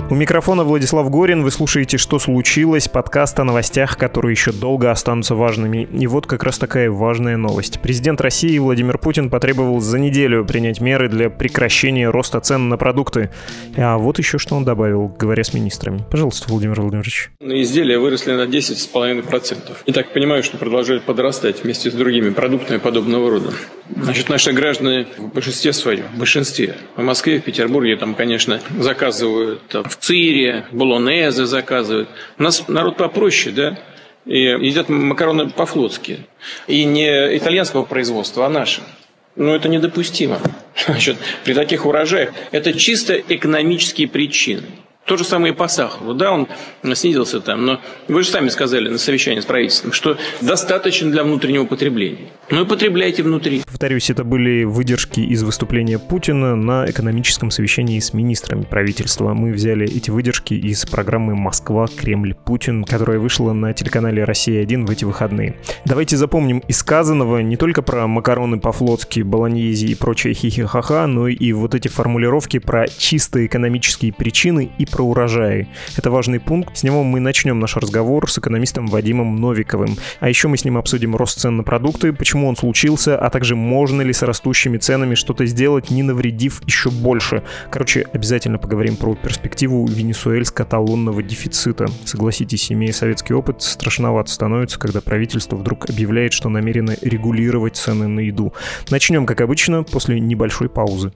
У микрофона Владислав Горин. Вы слушаете «Что случилось?» Подкаст о новостях, которые еще долго останутся важными. И вот как раз такая важная новость. Президент России Владимир Путин потребовал за неделю принять меры для прекращения роста цен на продукты. А вот еще что он добавил, говоря с министрами. Пожалуйста, Владимир Владимирович. Изделия выросли на 10,5%. И так понимаю, что продолжают подрастать вместе с другими продуктами подобного рода. Значит, наши граждане в большинстве своем, в Москве, в Петербурге, там, конечно, заказывают в цире, болонезе заказывают. У нас народ попроще, да? И едят макароны по-флотски. И не итальянского производства, а наши. Но это недопустимо. Значит, при таких урожаях это чисто экономические причины. То же самое и по сахару. Да, он снизился там, но вы же сами сказали на совещании с правительством, что достаточно для внутреннего потребления. Ну и потребляйте внутри. Повторюсь, это были выдержки из выступления Путина на экономическом совещании с министрами правительства. Мы взяли эти выдержки из программы «Москва, Кремль, Путин», которая вышла на телеканале «Россия-1» в эти выходные. Давайте запомним из сказанного не только про макароны по-флотски, болоньезе и прочее хихи-ха-ха, но и вот эти формулировки про чисто экономические причины и про урожаи. Это важный пункт. С него мы начнем наш разговор с экономистом Вадимом Новиковым. А еще мы с ним обсудим рост цен на продукты, почему он случился, а также можно ли с растущими ценами что-то сделать, не навредив еще больше. Короче, обязательно поговорим про перспективу венесуэльско-талонного дефицита. Согласитесь, имея советский опыт, страшновато становится, когда правительство вдруг объявляет, что намерено регулировать цены на еду. Начнем, как обычно, после небольшой паузы.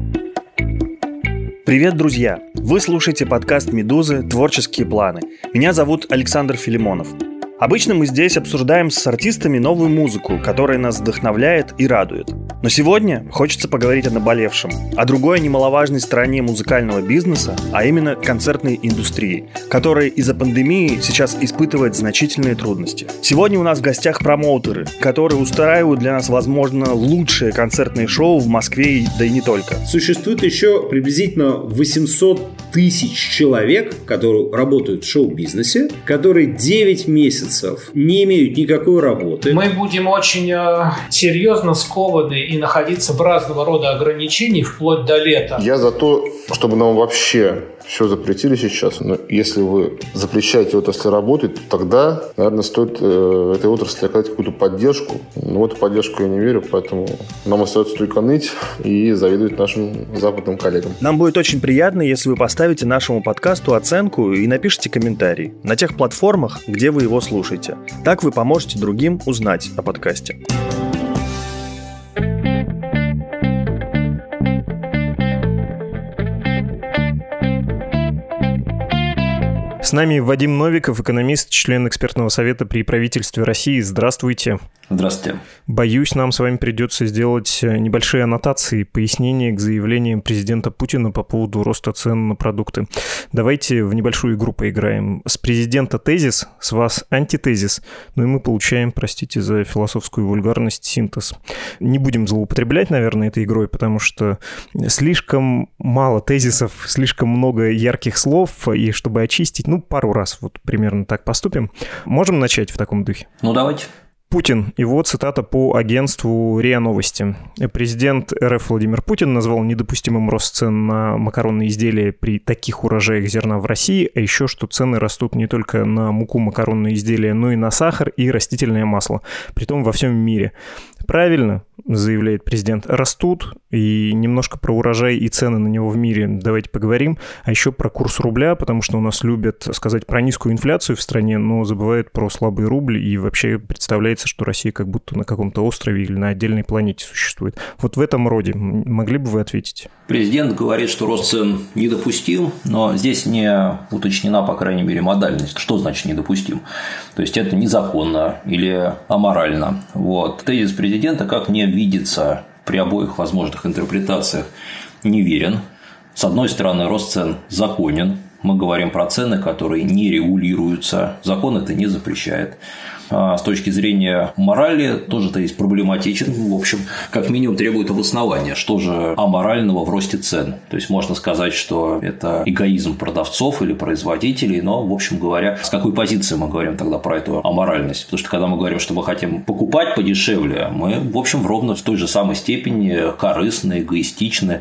Привет, друзья! Вы слушаете подкаст «Медузы. Творческие планы». Меня зовут Александр Филимонов. Обычно мы здесь обсуждаем с артистами новую музыку, которая нас вдохновляет и радует. Но сегодня хочется поговорить о наболевшем, о другой немаловажной стороне музыкального бизнеса, а именно концертной индустрии, которая из-за пандемии сейчас испытывает значительные трудности. Сегодня у нас в гостях промоутеры, которые устраивают для нас, возможно, лучшие концертные шоу в Москве, да и не только. Существует еще приблизительно 800 тысяч человек, которые работают в шоу-бизнесе, которые 9 месяцев не имеют никакой работы. Мы будем очень серьезно скованы и находиться в разного рода ограничениях вплоть до лета. Я за то, чтобы нам вообще все запретили сейчас. Но если вы запрещаете отрасли работать, то тогда, наверное, стоит этой отрасли оказать какую-то поддержку. Но в эту поддержку я не верю, поэтому нам остается только ныть и завидовать нашим западным коллегам. Нам будет очень приятно, если вы поставите нашему подкасту оценку и напишите комментарий на тех платформах, где вы его слушаете. Так вы поможете другим узнать о подкасте. С нами Вадим Новиков, экономист, член экспертного совета при правительстве России. Здравствуйте. Здравствуйте. Боюсь, нам с вами придется сделать небольшие аннотации, пояснения к заявлениям президента Путина по поводу роста цен на продукты. Давайте в небольшую игру поиграем. С президента тезис, с вас антитезис, ну и мы получаем, простите за философскую вульгарность, синтез. Не будем злоупотреблять, наверное, этой игрой, потому что слишком мало тезисов, слишком много ярких слов, и чтобы очистить, пару раз вот примерно так поступим. Можем начать в таком духе? Давайте. Путин. Его цитата по агентству РИА Новости. Президент РФ Владимир Путин назвал недопустимым рост цен на макаронные изделия при таких урожаях зерна в России, а еще что цены растут не только на муку, макаронные изделия, но и на сахар и растительное масло, притом во всем мире. Правильно, заявляет президент, растут, и немножко про урожай и цены на него в мире давайте поговорим, а еще про курс рубля, потому что у нас любят сказать про низкую инфляцию в стране, но забывают про слабый рубль, и вообще представляется, что Россия как будто на каком-то острове или на отдельной планете существует. Вот в этом роде могли бы вы ответить? Президент говорит, что рост цен недопустим, но здесь не уточнена, по крайней мере, модальность. Что значит недопустим? То есть это незаконно или аморально. Тезис президента, как мне видится при обоих возможных интерпретациях, неверен. С одной стороны, рост цен законен. Мы говорим про цены, которые не регулируются. Закон это не запрещает. с точки зрения морали тоже-то есть проблематичен. В общем, как минимум требует обоснования, что же аморального в росте цен. То есть можно сказать, что это эгоизм продавцов или производителей, но, в общем говоря, с какой позиции мы говорим тогда про эту аморальность? Потому что когда мы говорим, что мы хотим покупать подешевле, мы, в общем, ровно в той же самой степени корыстны, эгоистичны.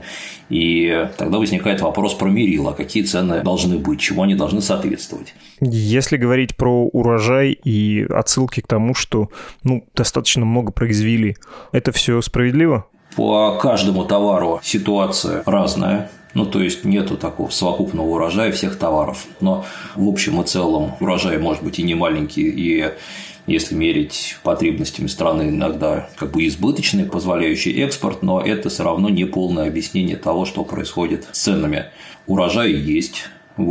И тогда возникает вопрос про мерило, какие цены должны быть, чему они должны соответствовать. Если говорить про урожай и отсылки к тому, что достаточно много произвели, это все справедливо? По каждому товару ситуация разная. То есть нету такого совокупного урожая всех товаров. Но в общем и целом урожай может быть и не маленький, и если мерить потребностями страны, иногда избыточный, позволяющий экспорт, но это все равно не полное объяснение того, что происходит с ценами. Урожай есть,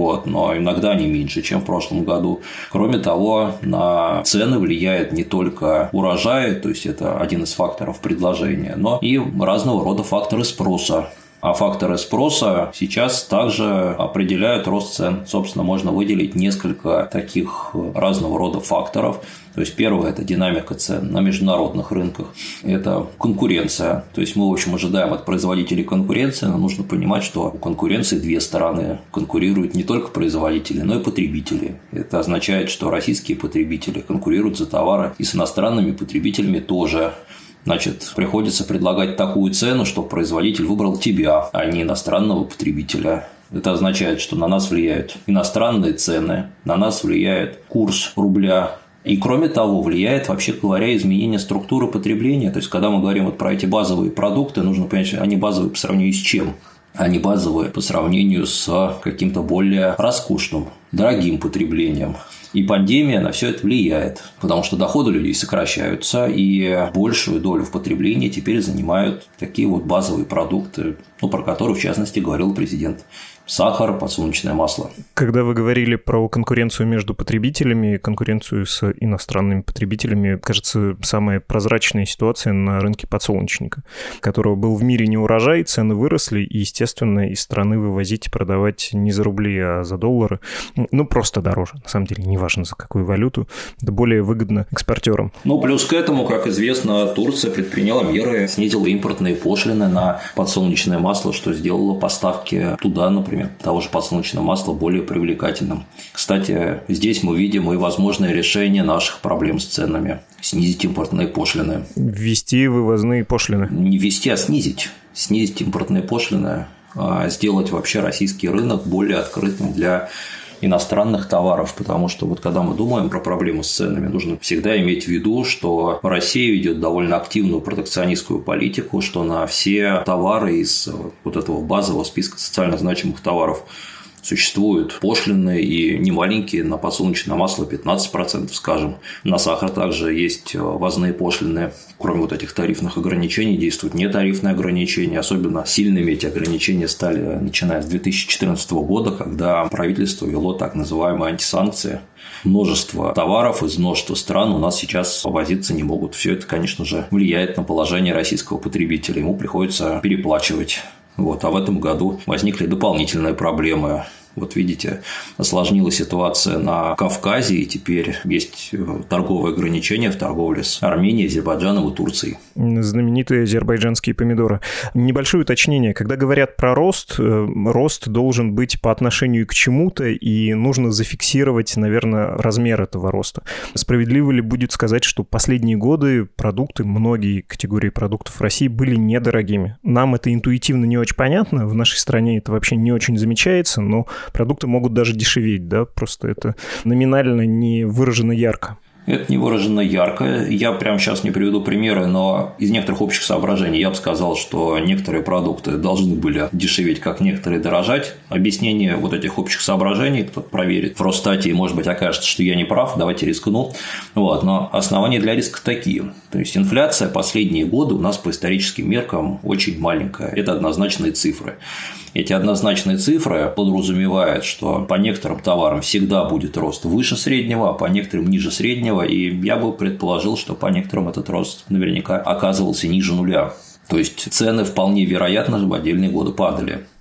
но иногда они меньше, чем в прошлом году. Кроме того, на цены влияет не только урожай, то есть это один из факторов предложения, но и разного рода факторы спроса. А факторы спроса сейчас также определяют рост цен. Собственно, можно выделить несколько таких разного рода факторов. То есть, первое – это динамика цен на международных рынках. Это конкуренция. То есть, мы, в общем, ожидаем от производителей конкуренции, но нужно понимать, что у конкуренции две стороны. Конкурируют не только производители, но и потребители. Это означает, что российские потребители конкурируют за товары и с иностранными потребителями тоже. Значит, приходится предлагать такую цену, чтобы производитель выбрал тебя, а не иностранного потребителя. Это означает, что на нас влияют иностранные цены, на нас влияет курс рубля. И, кроме того, влияет, вообще говоря, изменение структуры потребления. То есть, когда мы говорим про эти базовые продукты, нужно понять, что они базовые по сравнению с чем? Они базовые по сравнению с каким-то более роскошным, дорогим потреблением. И пандемия на все это влияет, потому что доходы людей сокращаются, и большую долю в потреблении теперь занимают такие базовые продукты, про которые, в частности, говорил президент. Сахар, подсолнечное масло. Когда вы говорили про конкуренцию между потребителями, конкуренцию с иностранными потребителями, кажется, самая прозрачная ситуация на рынке подсолнечника, которого был в мире неурожай, цены выросли, и, естественно, из страны вывозить и продавать не за рубли, а за доллары. Просто дороже. На самом деле, неважно за какую валюту. Это более выгодно экспортерам. Плюс к этому, как известно, Турция предприняла меры, снизила импортные пошлины на подсолнечное масло, что сделало поставки туда, например, того же подсолнечного масла более привлекательным. Кстати, здесь мы видим и возможное решение наших проблем с ценами. Снизить импортные пошлины. Ввести вывозные пошлины. Не ввести, а снизить. Снизить импортные пошлины, сделать вообще российский рынок более открытым для иностранных товаров, потому что когда мы думаем про проблемы с ценами, нужно всегда иметь в виду, что Россия ведет довольно активную протекционистскую политику, что на все товары из этого базового списка социально значимых товаров существуют пошлины и немаленькие, на подсолнечное масло 15%, скажем. На сахар также есть ввозные пошлины. Кроме этих тарифных ограничений действуют нетарифные ограничения. Особенно сильными эти ограничения стали, начиная с 2014 года, когда правительство ввело так называемые антисанкции. Множество товаров из множества стран у нас сейчас возиться не могут. Все это, конечно же, влияет на положение российского потребителя. Ему приходится переплачивать. А в этом году возникли дополнительные проблемы. Видите, осложнилась ситуация на Кавказе, и теперь есть торговые ограничения в торговле с Арменией, Азербайджаном и Турцией. Знаменитые азербайджанские помидоры. Небольшое уточнение. Когда говорят про рост, рост должен быть по отношению к чему-то, и нужно зафиксировать, наверное, размер этого роста. Справедливо ли будет сказать, что последние годы продукты, многие категории продуктов в России были недорогими? Нам это интуитивно не очень понятно, в нашей стране это вообще не очень замечается, но продукты могут даже дешеветь, да, просто это номинально не выражено ярко. Это не выражено ярко. Я прямо сейчас не приведу примеры, но из некоторых общих соображений я бы сказал, что некоторые продукты должны были дешеветь, как некоторые дорожать. Объяснение этих общих соображений кто-то проверит в Росстате, и, может быть, окажется, что я не прав, давайте рискну. Но основания для риска такие. То есть, инфляция последние годы у нас по историческим меркам очень маленькая. Это однозначные цифры. Эти однозначные цифры подразумевают, что по некоторым товарам всегда будет рост выше среднего, а по некоторым ниже среднего, и я бы предположил, что по некоторым этот рост наверняка оказывался ниже нуля. То есть цены вполне вероятно в отдельные годы падали.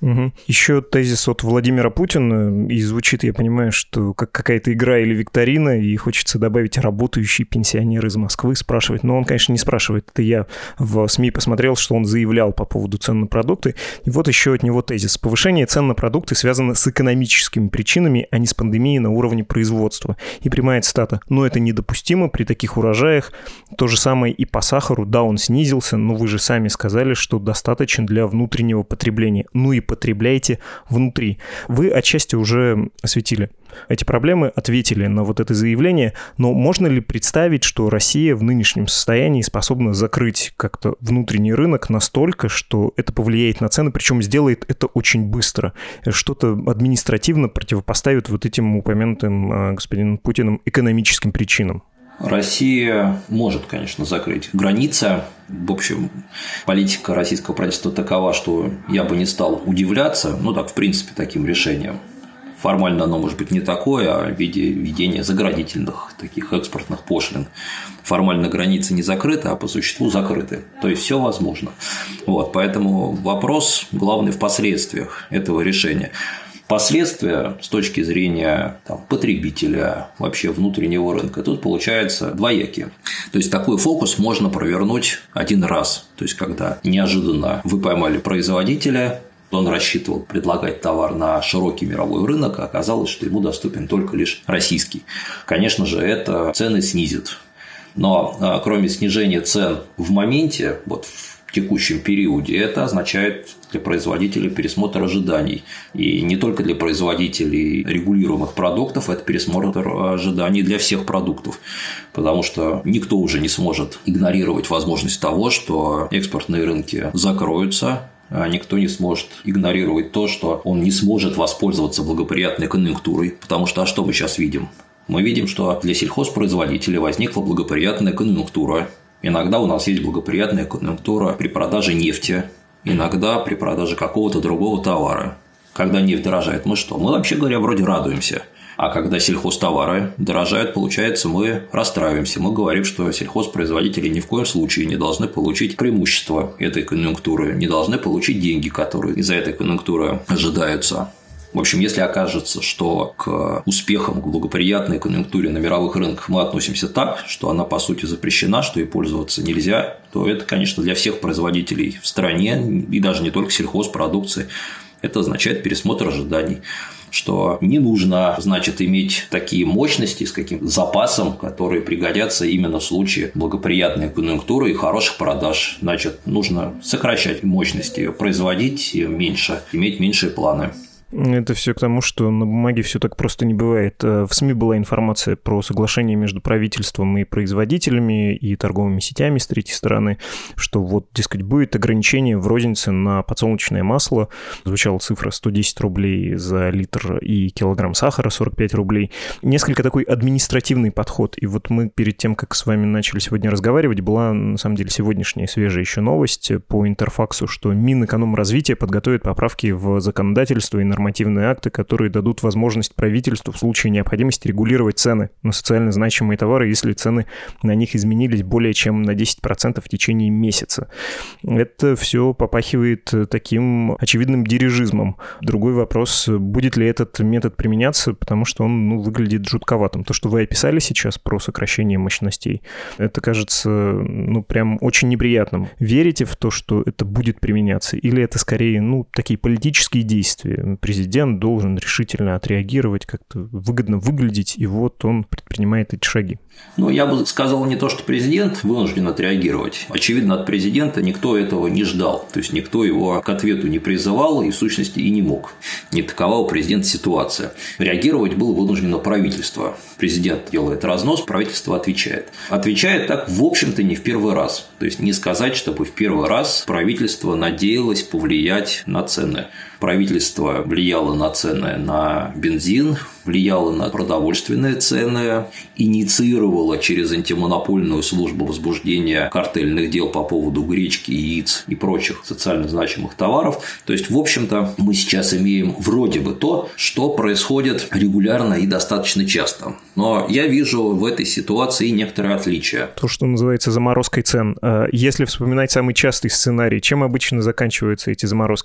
Угу. Еще тезис от Владимира Путина, и звучит, я понимаю, что как какая-то игра или викторина, и хочется добавить «работающий пенсионер из Москвы» спрашивать. Но он, конечно, не спрашивает. Это я в СМИ посмотрел, что он заявлял по поводу цен на продукты. И вот еще от него тезис. Повышение цен на продукты связано с экономическими причинами, а не с пандемией на уровне производства. И прямая цитата. «Но это недопустимо при таких урожаях». То же самое и по сахару. Да, он снизился, но вы же сами сказали, что достаточен для внутреннего потребления. Ну и потребляйте внутри. Вы отчасти уже осветили эти проблемы, ответили на вот это заявление, но можно ли представить, что Россия в нынешнем состоянии способна закрыть как-то внутренний рынок настолько, что это повлияет на цены, причем сделает это очень быстро, что-то административно противопоставит вот этим упомянутым господином Путиным экономическим причинам? Россия может, конечно, закрыть границы. В общем, политика российского правительства такова, что я бы не стал удивляться, в принципе, таким решением. Формально оно может быть не такое, а в виде введения заградительных таких экспортных пошлин. Формально границы не закрыты, а по существу закрыты. То есть все возможно. Поэтому вопрос главный в последствиях этого решения. Последствия с точки зрения потребителя, вообще внутреннего рынка, тут получается двоякие. То есть такой фокус можно провернуть один раз. То есть когда неожиданно вы поймали производителя, он рассчитывал предлагать товар на широкий мировой рынок, а оказалось, что ему доступен только лишь российский. Конечно же, это цены снизит. Но кроме снижения цен в моменте, в текущем периоде, это означает для производителей пересмотр ожиданий. И не только для производителей регулируемых продуктов, это пересмотр ожиданий для всех продуктов. Потому что никто уже не сможет игнорировать возможность того, что экспортные рынки закроются, а никто не сможет игнорировать то, что он не сможет воспользоваться благоприятной конъюнктурой. Потому что, что мы сейчас видим? Мы видим, что для сельхозпроизводителей возникла благоприятная конъюнктура. Иногда у нас есть благоприятная конъюнктура при продаже нефти, иногда при продаже какого-то другого товара. Когда нефть дорожает, мы что? Мы, вообще говоря, вроде радуемся. А когда сельхозтовары дорожают, получается, мы расстраиваемся. Мы говорим, что сельхозпроизводители ни в коем случае не должны получить преимущество этой конъюнктуры, не должны получить деньги, которые из-за этой конъюнктуры ожидаются. В общем, если окажется, что к успехам, к благоприятной конъюнктуре на мировых рынках мы относимся так, что она по сути запрещена, что ей пользоваться нельзя, то это, конечно, для всех производителей в стране, и даже не только сельхозпродукции, это означает пересмотр ожиданий. Что не нужно, иметь такие мощности с каким-то запасом, которые пригодятся именно в случае благоприятной конъюнктуры и хороших продаж. Нужно сокращать мощности, производить меньше, иметь меньшие планы. Это все к тому, что на бумаге все так просто не бывает. В СМИ была информация про соглашение между правительством и производителями и торговыми сетями с третьей стороны, что дескать, будет ограничение в рознице на подсолнечное масло. Звучала цифра 110 рублей за литр и килограмм сахара 45 рублей. Несколько такой административный подход. И мы перед тем, как с вами начали сегодня разговаривать, была на самом деле сегодняшняя свежая еще новость по Интерфаксу, что Минэкономразвития подготовит поправки в законодательство и нормативные акты, которые дадут возможность правительству в случае необходимости регулировать цены на социально значимые товары, если цены на них изменились более чем на 10% в течение месяца. Это все попахивает таким очевидным дирижизмом. Другой вопрос, будет ли этот метод применяться, потому что он выглядит жутковатым. То, что вы описали сейчас про сокращение мощностей, это кажется прям очень неприятным. Верите в то, что это будет применяться? Или это скорее такие политические действия? Президент должен решительно отреагировать, как-то выгодно выглядеть, и он предпринимает эти шаги. Я бы сказал не то, что президент вынужден отреагировать. Очевидно, от президента никто этого не ждал. То есть никто его к ответу не призывал и, в сущности, и не мог. Не такова у президента ситуация. Реагировать было вынуждено правительство. Президент делает разнос, правительство отвечает. Отвечает так, в общем-то, не в первый раз. То есть не сказать, чтобы в первый раз правительство надеялось повлиять на цены. Правительство влияло на цены на бензин, влияло на продовольственные цены, инициировало через антимонопольную службу возбуждения картельных дел по поводу гречки, яиц и прочих социально значимых товаров. То есть, в общем-то, мы сейчас имеем вроде бы то, что происходит регулярно и достаточно часто. Но я вижу в этой ситуации некоторые отличия. То, что называется заморозкой цен. Если вспоминать самый частый сценарий, чем обычно заканчиваются эти заморозки?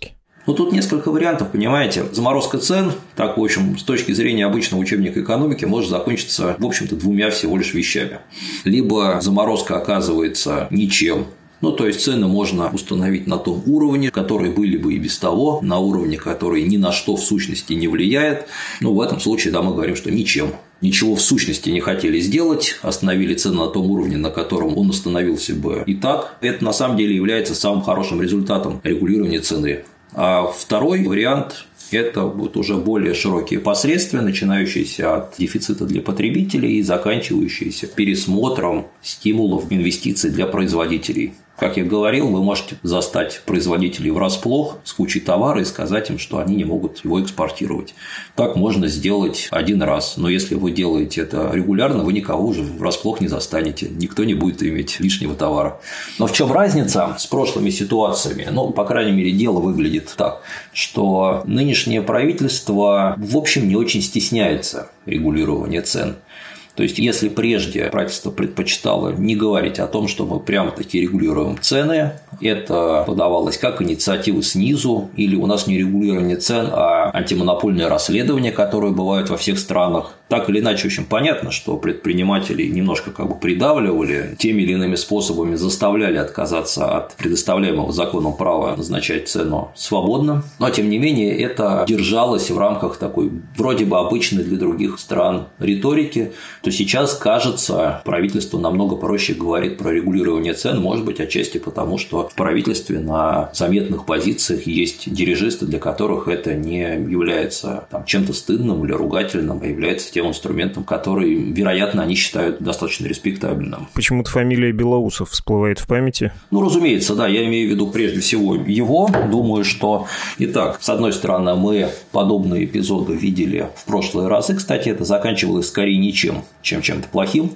Ну, тут несколько вариантов, понимаете. Заморозка цен, так, в общем, с точки зрения обычного учебника экономики, может закончиться, в общем-то, двумя всего лишь вещами. Либо заморозка оказывается ничем. Ну, то есть цены можно установить на том уровне, которые были бы и без того, на уровне, который ни на что в сущности не влияет. Ну, в этом случае, да, мы говорим, что ничем. Ничего в сущности не хотели сделать, остановили цены на том уровне, на котором он остановился бы и так. Это на самом деле является самым хорошим результатом регулирования цены. А второй вариант – это будут уже более широкие последствия, начинающиеся от дефицита для потребителей и заканчивающиеся пересмотром стимулов инвестиций для производителей. Как я говорил, вы можете застать производителей врасплох с кучей товара и сказать им, что они не могут его экспортировать. Так можно сделать один раз, но если вы делаете это регулярно, вы никого уже врасплох не застанете, никто не будет иметь лишнего товара. Но в чем разница с прошлыми ситуациями? Ну, по крайней мере, дело выглядит так, что нынешнее правительство, в общем, не очень стесняется регулирования цен. То есть, если прежде правительство предпочитало не говорить о том, что мы прямо-таки регулируем цены, это подавалось как инициатива снизу, или у нас не регулирование цен, а антимонопольные расследования, которые бывают во всех странах. Так или иначе, очень понятно, что предпринимателей немножко как бы придавливали, теми или иными способами заставляли отказаться от предоставляемого законом права назначать цену свободно. Но, тем не менее, это держалось в рамках такой вроде бы обычной для других стран риторики. То сейчас, кажется, правительство намного проще говорит про регулирование цен, может быть, отчасти потому, что в правительстве на заметных позициях есть дирижисты, для которых это не является чем-то стыдным или ругательным, а является тем инструментом, который, вероятно, они считают достаточно респектабельным. Почему-то фамилия Белоусов всплывает в памяти. Ну, разумеется, да, я имею в виду прежде всего его. Думаю, что, итак, с одной стороны, мы подобные эпизоды видели в прошлые разы. Кстати, это заканчивалось скорее ничем, чем чем-то плохим.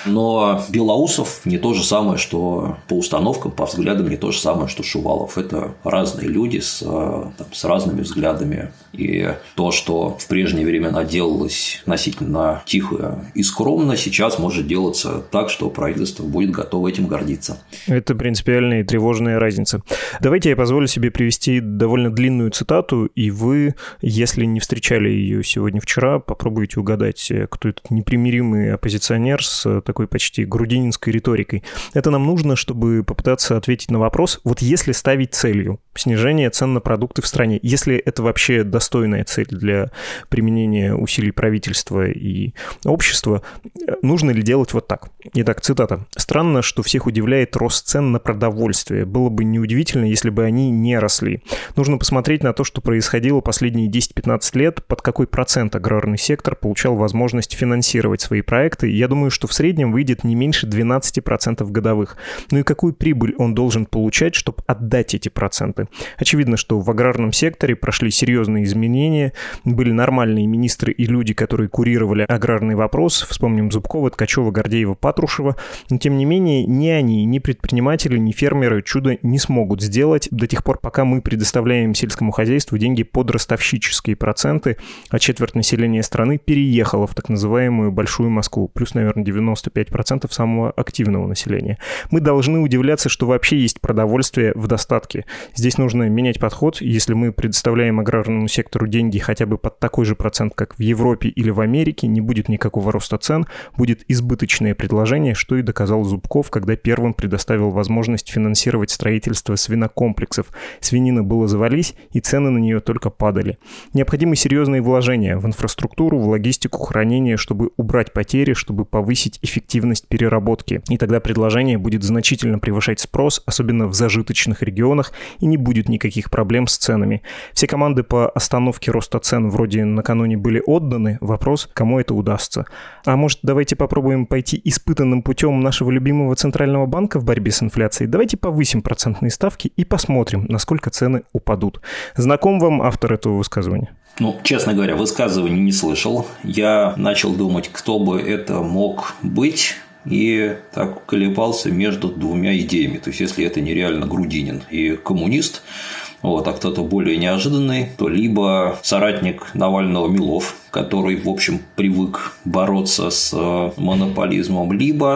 Но Белоусов не то же самое, что по установкам, по взглядам не то же самое, что Шувалов. Это разные люди с разными взглядами. И то, что в прежние времена делалось относительно тихо и скромно, сейчас может делаться так, что правительство будет готово этим гордиться. Это принципиальная и тревожная разница. Давайте я позволю себе привести довольно длинную цитату, и вы, если не встречали ее сегодня-вчера, попробуйте угадать, кто этот непримиримый оппозиционер с такой почти грудининской риторикой. Это нам нужно, чтобы попытаться ответить на вопрос, вот если ставить целью снижение цен на продукты в стране, если это вообще достойная цель для применения усилий правительства и общества, нужно ли делать вот так? Итак, цитата. «Странно, что всех удивляет рост цен на продовольствие. Было бы неудивительно, если бы они не росли. Нужно посмотреть на то, что происходило последние 10-15 лет, под какой процент аграрный сектор получал возможность финансировать свои проекты. Я думаю, что в среднем выйдет не меньше 12% годовых. Ну и какую прибыль он должен получать, чтобы отдать эти проценты? Очевидно, что в аграрном секторе прошли серьезные изменения, были нормальные министры и люди, которые курировали аграрный вопрос. Вспомним Зубкова, Ткачева, Гордеева, Патрушева. Но, тем не менее, ни они, ни предприниматели, ни фермеры чудо не смогут сделать до тех пор, пока мы предоставляем сельскому хозяйству деньги под ростовщические проценты, а четверть населения страны переехала в так называемую Большую Москву, плюс, наверное, 95% самого активного населения. Мы должны удивляться, что вообще есть продовольствие в достатке. Здесь нужно менять подход. Если мы предоставляем аграрному сектору деньги хотя бы под такой же процент, как в Европе или в Америке, не будет никакого роста цен, будет избыточное предложение, что и доказал Зубков, когда первым предоставил возможность финансировать строительство свинокомплексов. Свинина была завались, и цены на нее только падали. Необходимы серьезные вложения в инфраструктуру, в логистику, хранение, чтобы убрать потери, чтобы повысить эффективность переработки. И тогда предложение будет значительно превышать спрос, особенно в зажиточных регионах, и не будет никаких проблем с ценами. Все команды по остановке роста цен вроде накануне были отданы. Вопрос, кому это удастся. А может, давайте попробуем пойти испытанным путем нашего любимого Центрального банка в борьбе с инфляцией? Давайте повысим процентные ставки и посмотрим, насколько цены упадут. Знаком вам автор этого высказывания? Ну, честно говоря, высказывания не слышал. Я начал думать, кто бы это мог быть, и так колебался между двумя идеями. То есть, если это нереально Грудинин и коммунист, а кто-то более неожиданный, то либо соратник Навального Милов, который, в общем, привык бороться с монополизмом, либо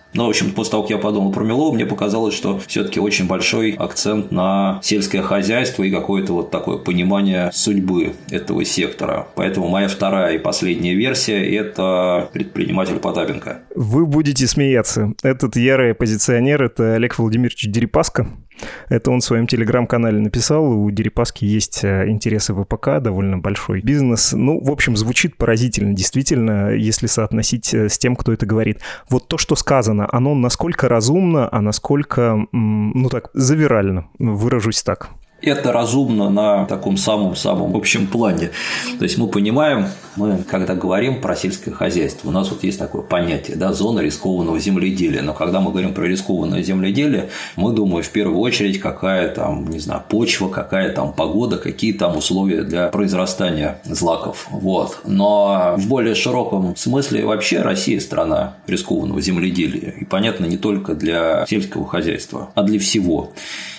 Но, в общем, после того, как я подумал про Милову, мне показалось, что все-таки очень большой акцент на сельское хозяйство и какое-то вот такое понимание судьбы этого сектора. Поэтому моя вторая и последняя версия – это предприниматель Потапенко. Вы будете смеяться. Этот ярый оппозиционер – это Олег Владимирович Дерипаска. Это он в своем телеграм-канале написал. У Дерипаски есть интересы ВПК, довольно большой бизнес. Ну, в общем, звучит поразительно, действительно, если соотносить с тем, кто это говорит. Вот то, что сказано, оно насколько разумно, а насколько, завирально, выражусь так. Это разумно на таком самом общем плане. То есть мы понимаем, когда говорим про сельское хозяйство, у нас вот есть такое понятие, зона рискованного земледелия. Но когда мы говорим про рискованное земледелие, мы думаем в первую очередь, какая там, почва, какая там погода, какие там условия для произрастания злаков. Вот. Но в более широком смысле вообще Россия страна рискованного земледелия. И понятно, не только для сельского хозяйства, а для всего.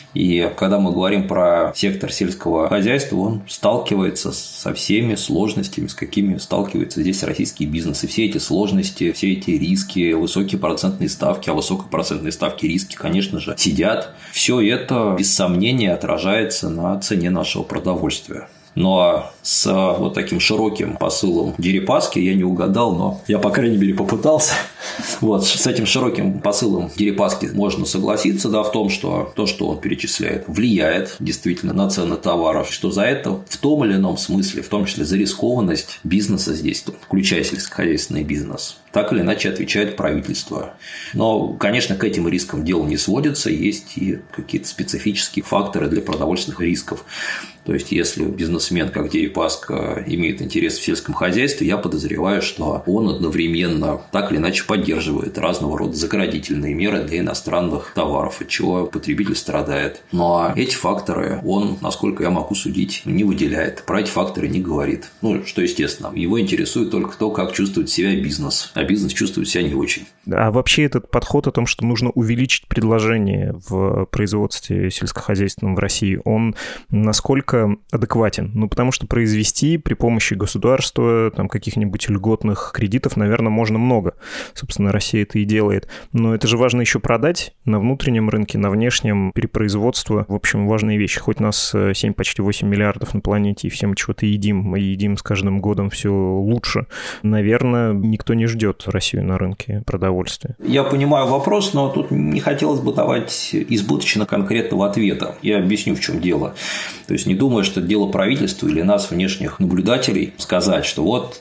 И когда мы говорим про сектор сельского хозяйства, он сталкивается со всеми сложностями, с какими сталкивается здесь российский бизнес. И все эти сложности, все эти риски, высокие процентные ставки, а высокие процентные ставки риски, конечно же, сидят. Все это, без сомнения, отражается на цене нашего продовольствия. Но с вот таким широким посылом Дерипаски я не угадал, но я, по крайней мере, попытался. Вот, с этим широким посылом Дерипаски можно согласиться, в том, что то, что он перечисляет, влияет действительно на цены товаров, что за это в том или ином смысле, в том числе за рискованность бизнеса здесь, включая сельскохозяйственный бизнес, так или иначе отвечает правительство. Но, конечно, к этим рискам дело не сводится, есть и какие-то специфические факторы для продовольственных рисков. То есть, если бизнесмен, как Дерипаска, имеет интерес в сельском хозяйстве, я подозреваю, что он одновременно так или иначе поддерживает разного рода заградительные меры для иностранных товаров, от чего потребитель страдает. Но эти факторы он, насколько я могу судить, не выделяет, про эти факторы не говорит. Что естественно. Его интересует только то, как чувствует себя бизнес, а бизнес чувствует себя не очень. А вообще этот подход о том, что нужно увеличить предложение в производстве сельскохозяйственном в России, он насколько адекватен? Потому что произвести при помощи государства, каких-нибудь льготных кредитов, наверное, можно много. Собственно, Россия это и делает. Но это же важно еще продать на внутреннем рынке, на внешнем, перепроизводство. В общем, важные вещи. Хоть нас 7, почти 8 миллиардов на планете, и все мы чего-то едим. Мы едим с каждым годом все лучше. Наверное, никто не ждет Россию на рынке продовольствия. Я понимаю вопрос, но тут не хотелось бы давать избыточно конкретного ответа. Я объясню, в чем дело. То есть, не думаю, что это дело правительства или нас, внешних наблюдателей, сказать, что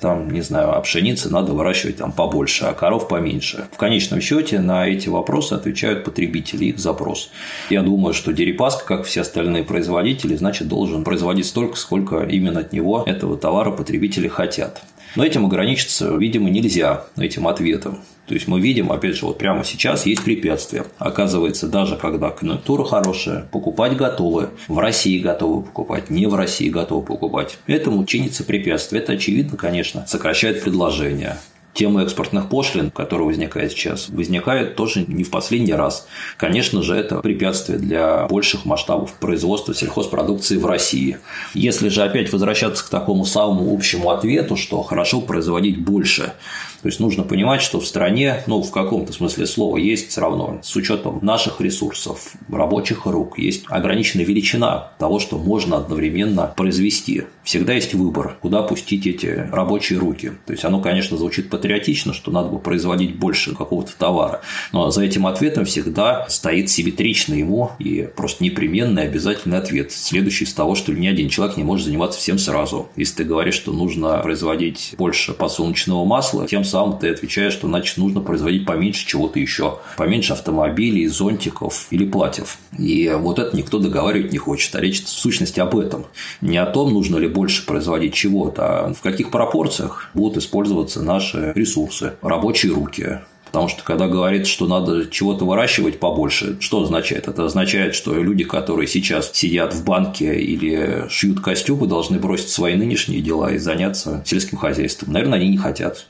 а пшеницы надо выращивать побольше, а коров поменьше. В конечном счете на эти вопросы отвечают потребители, их запрос. Я думаю, что Дерипаска, как все остальные производители, должен производить столько, сколько именно от него этого товара потребители хотят. Но этим ограничиться, видимо, нельзя, этим ответом. То есть мы видим, опять же, прямо сейчас есть препятствия. Оказывается, даже когда конъюнктура хорошая, покупать готовы, в России готовы покупать, не в России готовы покупать. Этому чинится препятствие. Это, очевидно, конечно, сокращает предложение. Тема экспортных пошлин, которая возникает сейчас, возникает тоже не в последний раз. Конечно же, это препятствие для больших масштабов производства сельхозпродукции в России. Если же опять возвращаться к такому самому общему ответу, что хорошо производить больше, то есть нужно понимать, что в стране, в каком-то смысле слова, есть все равно, с учетом наших ресурсов, рабочих рук, есть ограниченная величина того, что можно одновременно произвести. Всегда есть выбор, куда пустить эти рабочие руки. То есть оно, конечно, звучит патриотично, что надо бы производить больше какого-то товара, но за этим ответом всегда стоит симметричный ему и просто непременный обязательный ответ, следующий из того, что ни один человек не может заниматься всем сразу. Если ты говоришь, что нужно производить больше подсолнечного масла, тем самым ты отвечаешь, что значит нужно производить поменьше чего-то еще, поменьше автомобилей, зонтиков или платьев. И это никто договаривать не хочет. А речь в сущности об этом. Не о том, нужно ли больше производить чего-то, а в каких пропорциях будут использоваться наши ресурсы, рабочие руки. Потому что, когда говорится, что надо чего-то выращивать побольше, что означает? Это означает, что люди, которые сейчас сидят в банке или шьют костюмы, должны бросить свои нынешние дела и заняться сельским хозяйством. Наверное, они не хотят.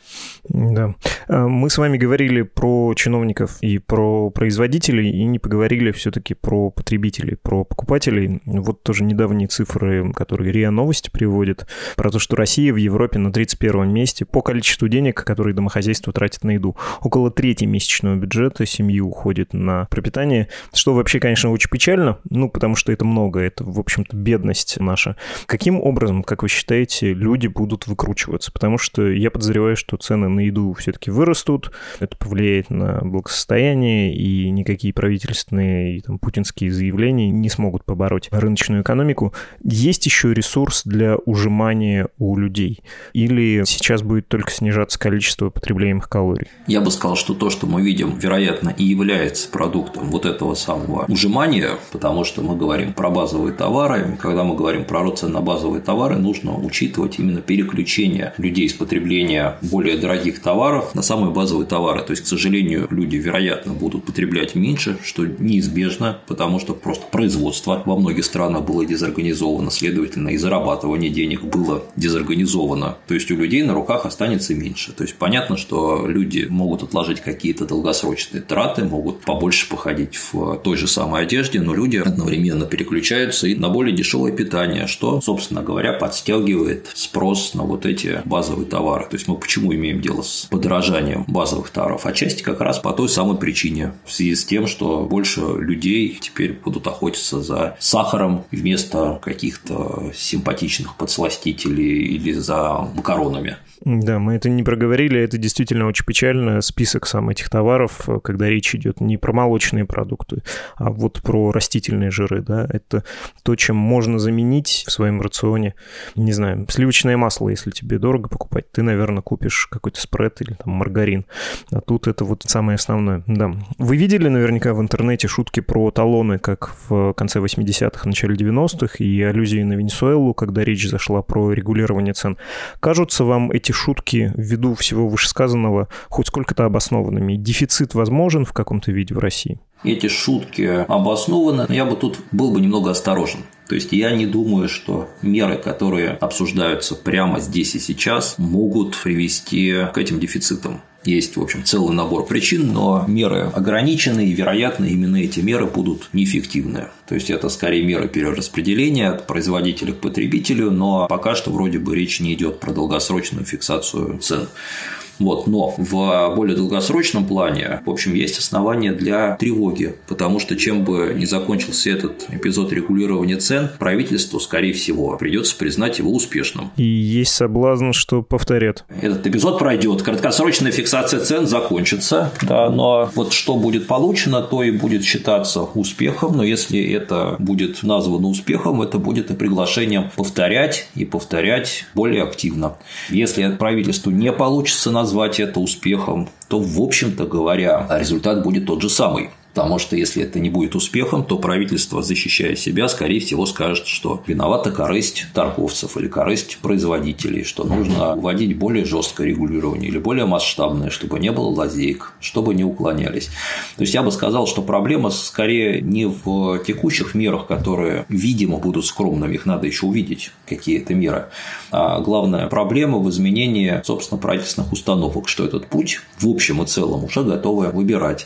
Да. Мы с вами говорили про чиновников и про производителей, и не поговорили все-таки про потребителей, про покупателей. Вот тоже недавние цифры, которые РИА Новости приводит, про то, что Россия в Европе на 31-м месте по количеству денег, которые домохозяйство тратит на еду. Около трети месячного бюджета семьи уходит на пропитание, что вообще, конечно, очень печально, потому что это много, это, в общем-то, бедность наша. Каким образом, как вы считаете, люди будут выкручиваться? Потому что я подозреваю, что цены на еду все-таки вырастут, это повлияет на благосостояние, и никакие правительственные и путинские заявления не смогут побороть рыночную экономику. Есть еще ресурс для ужимания у людей? Или сейчас будет только снижаться количество потребляемых калорий? Я бы сказал, что то, что мы видим, вероятно, и является продуктом вот этого самого ужимания, потому что мы говорим про базовые товары, и когда мы говорим про рост цен на базовые товары, нужно учитывать именно переключение людей с потребления более дорогих товаров на самые базовые товары. То есть, к сожалению, люди, вероятно, будут потреблять меньше, что неизбежно, потому что просто производство во многих странах было дезорганизовано, следовательно, и зарабатывание денег было дезорганизовано. То есть, у людей на руках останется меньше. То есть, понятно, что люди могут отложить какие-то долгосрочные траты, могут побольше походить в той же самой одежде, но люди одновременно переключаются и на более дешевое питание, что, собственно говоря, подстегивает спрос на вот эти базовые товары. То есть, мы почему имеем дело с подорожанием базовых товаров? Отчасти как раз по той самой причине, в связи с тем, что больше людей теперь будут охотиться за сахаром вместо каких-то симпатичных подсластителей или за макаронами. Да, мы это не проговорили, это действительно очень печально. Список сам этих товаров, когда речь идет не про молочные продукты, а вот про растительные жиры, да, это то, чем можно заменить в своем рационе, не знаю, сливочное масло, если тебе дорого покупать, ты, наверное, купишь какой-то спред или маргарин, а тут это вот самое основное, да. Вы видели наверняка в интернете шутки про талоны, как в конце 80-х, начале 90-х, и аллюзии на Венесуэлу, когда речь зашла про регулирование цен. Кажутся вам эти шутки ввиду всего вышесказанного хоть сколько-то обоснованными? Дефицит возможен в каком-то виде в России? Эти шутки обоснованы, но я бы тут был бы немного осторожен. То есть, я не думаю, что меры, которые обсуждаются прямо здесь и сейчас, могут привести к этим дефицитам. Есть, в общем, целый набор причин, но меры ограничены, и, вероятно, именно эти меры будут неэффективны. То есть, это скорее меры перераспределения от производителя к потребителю, но пока что вроде бы речь не идет про долгосрочную фиксацию цен. Вот, но в более долгосрочном плане, в общем, есть основания для тревоги, потому что чем бы ни закончился этот эпизод регулирования цен, правительству, скорее всего, придется признать его успешным. И есть соблазн, что повторят. Этот эпизод пройдет, краткосрочная фиксация цен закончится, да, но вот что будет получено, то и будет считаться успехом, но если это будет названо успехом, это будет и приглашением повторять и повторять более активно. Если правительству не получится назвать это успехом, то, в общем-то говоря, результат будет тот же самый. Потому что если это не будет успехом, то правительство, защищая себя, скорее всего скажет, что виновата корысть торговцев или корысть производителей, что нужно вводить более жесткое регулирование или более масштабное, чтобы не было лазеек, чтобы не уклонялись. То есть, я бы сказал, что проблема скорее не в текущих мерах, которые, видимо, будут скромными, их надо еще увидеть, какие это меры, а главная проблема в изменении, собственно, правительственных установок, что этот путь в общем и целом уже готовы выбирать.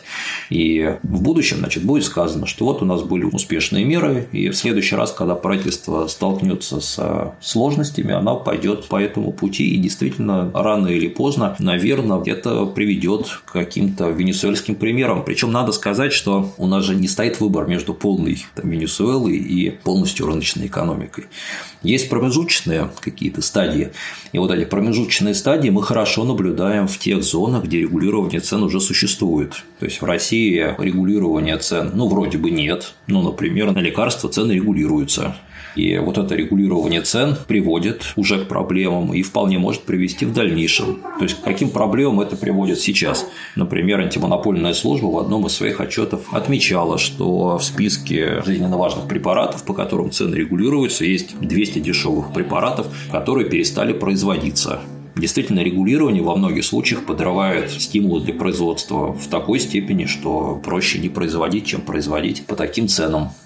И в будущем, значит, будет сказано, что вот у нас были успешные меры, и в следующий раз, когда правительство столкнется с сложностями, оно пойдет по этому пути, и действительно рано или поздно, наверное, это приведет к каким-то венесуэльским примерам. Причем надо сказать, что у нас же не стоит выбор между полной Венесуэлой и полностью рыночной экономикой. Есть промежуточные какие-то стадии, и вот эти промежуточные стадии мы хорошо наблюдаем в тех зонах, где регулирование цен уже существует. То есть, в России регулирования цен, вроде бы нет, например, на лекарства цены регулируются. И вот это регулирование цен приводит уже к проблемам и вполне может привести в дальнейшем. То есть, к каким проблемам это приводит сейчас? Например, антимонопольная служба в одном из своих отчетов отмечала, что в списке жизненно важных препаратов, по которым цены регулируются, есть 200 дешевых препаратов, которые перестали производиться. Действительно, регулирование во многих случаях подрывает стимулы для производства в такой степени, что проще не производить, чем производить по таким ценам.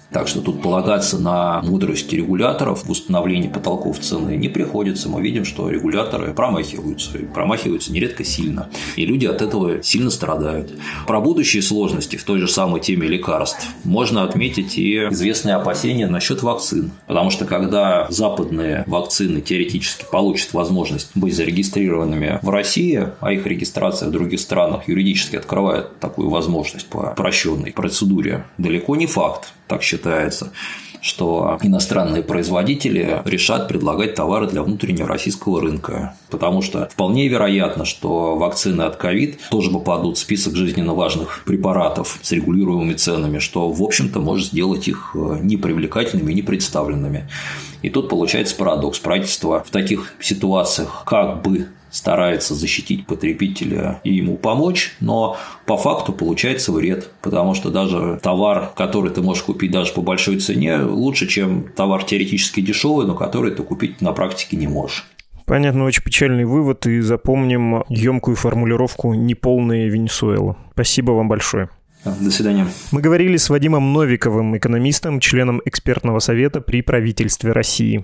Так что тут полагаться на мудрость регуляторов в установлении потолков цены не приходится. Мы видим, что регуляторы промахиваются, и промахиваются нередко сильно. И люди от этого сильно страдают. Про будущие сложности в той же самой теме лекарств можно отметить и известные опасения насчет вакцин. Потому что когда западные вакцины теоретически получат возможность быть зарегистрированными в России, а их регистрация в других странах юридически открывает такую возможность по упрощенной процедуре, далеко не факт, так считается, что иностранные производители решат предлагать товары для внутреннего российского рынка. Потому что вполне вероятно, что вакцины от ковид тоже попадут в список жизненно важных препаратов с регулируемыми ценами, что, в общем-то, может сделать их непривлекательными и непредставленными. И тут получается парадокс. Правительство в таких ситуациях как бы старается защитить потребителя и ему помочь, но по факту получается вред, потому что даже товар, который ты можешь купить даже по большой цене, лучше, чем товар теоретически дешевый, но который ты купить на практике не можешь. Понятно, очень печальный вывод, и запомним емкую формулировку «неполная Венесуэла». Спасибо вам большое. До свидания. Мы говорили с Вадимом Новиковым, экономистом, членом экспертного совета при правительстве России.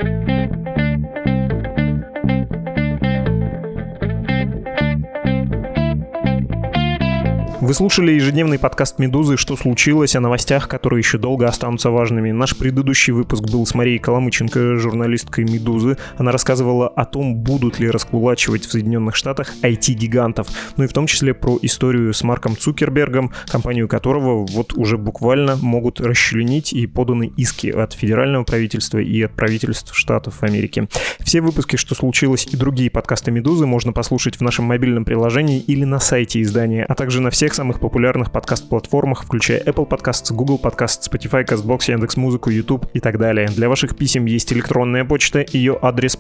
Вы слушали ежедневный подкаст «Медузы. Что случилось?», о новостях, которые еще долго останутся важными. Наш предыдущий выпуск был с Марией Коломыченко, журналисткой «Медузы». Она рассказывала о том, будут ли раскулачивать в Соединенных Штатах IT-гигантов. Ну и в том числе про историю с Марком Цукербергом, компанию которого вот уже буквально могут расчленить, и поданы иски от федерального правительства и от правительств Штатов Америки. Все выпуски «Что случилось?» и другие подкасты «Медузы» можно послушать в нашем мобильном приложении или на сайте издания, а также на всех самых популярных подкаст-платформах, включая Apple Podcasts, Google Podcasts, Spotify, CastBox, Яндекс.Музыку, YouTube и так далее. Для ваших писем есть электронная почта, ее адрес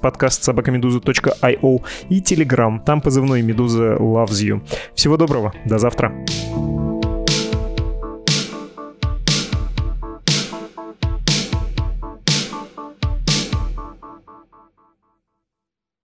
podcast@meduza.io и Telegram, там позывной «Медуза loves you». Всего доброго, до завтра.